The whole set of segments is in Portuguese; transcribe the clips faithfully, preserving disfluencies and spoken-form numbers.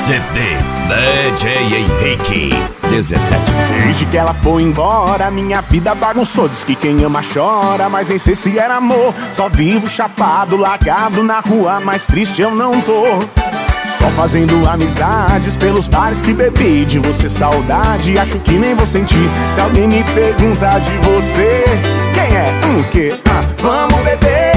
C D D J Henrique dezessete. Desde que ela foi embora, minha vida bagunçou. Diz que quem ama chora, mas nem sei se era amor. Só vivo chapado, largado na rua, mas triste eu não tô. Só fazendo amizades pelos bares que bebi. De você saudade, acho que nem vou sentir. Se alguém me pergunta de você, quem é? Um que? Ah, vamos beber.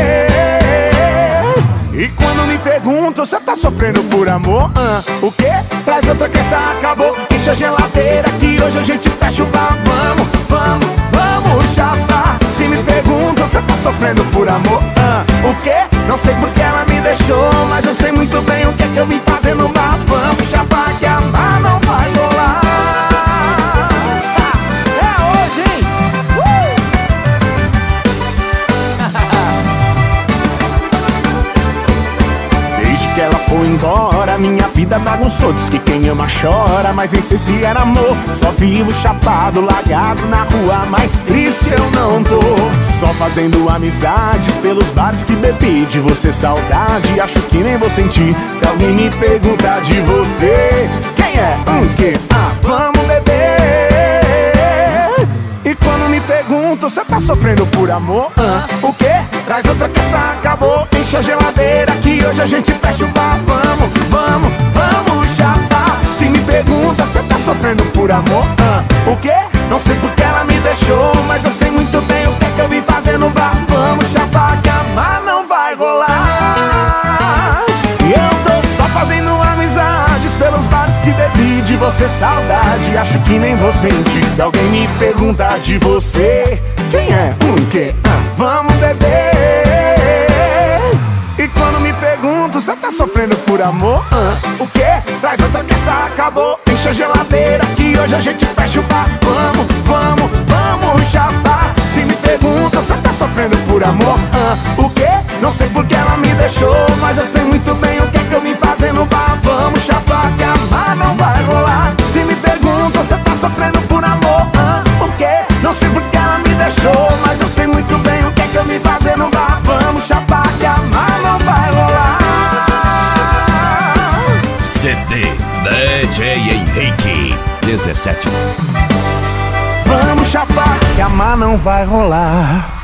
E quando me perguntam, você tá sofrendo por amor? Ah, o quê? Traz outra que essa acabou. Enche a geladeira que hoje a gente fecha o bar. Vamos, vamos, vamos chapar. Se me perguntam, você tá sofrendo por amor? Ah, o quê? Não sei porque ela me deixou, mas eu sei muito bem o que é que eu vim fazer no bar. Vamos chapar que amar não vai rolar. Ah, é hoje, hein? Uh! Desde que ela foi embora, minha vida bagunçou. Diz que quem ama chora, mas nem sei se era amor. Só vivo chapado, largado na rua, mas triste eu não tô. Só fazendo amizades pelos bares que bebi. De você saudade, acho que nem vou sentir. Se alguém me perguntar de você, quem é? Um que? Ah, vamos beber. E quando me perguntam, você tá sofrendo por amor? Ah, o quê? Traz outra que essa acabou. Enche a geladeira que hoje a gente fecha o bar. Vamos, vamos, vamos chapar. Se me pergunta, você tá sofrendo por amor? Ah, o quê? Não sei porque ela me deixou, mas eu sei muito bem o que é que eu vim fazer no bar. Vamos chapar que amar não vai rolar. E eu tô só fazendo amizades pelos bares que bebi. De você saudade, acho que nem vou sentir. Se alguém me perguntar de você, quem é? Um que? Ah, vamos beber. E quando me perguntam, você tá sofrendo por amor? Ah, o quê? Traz outra que essa acabou. Enche a geladeira que hoje a gente fecha o bar. Vamos, vamos, vamos chapar. Se me perguntam, você tá sofrendo por amor? Ah, o quê? Não sei porque ela me deixou, mas eu sei muito bem o que é que eu vim fazer no bar. Vamos chapar que amar não vai rolar. Se me perguntam, você tá sofrendo por amor? Ah, o quê? Não sei porque ela me deixou, mas eu sei muito bem o que é que eu vim fazer no bar. Vamos chapar que amar não vai rolar. C D D J Henrique dezessete. Vamos chapar que amar não vai rolar.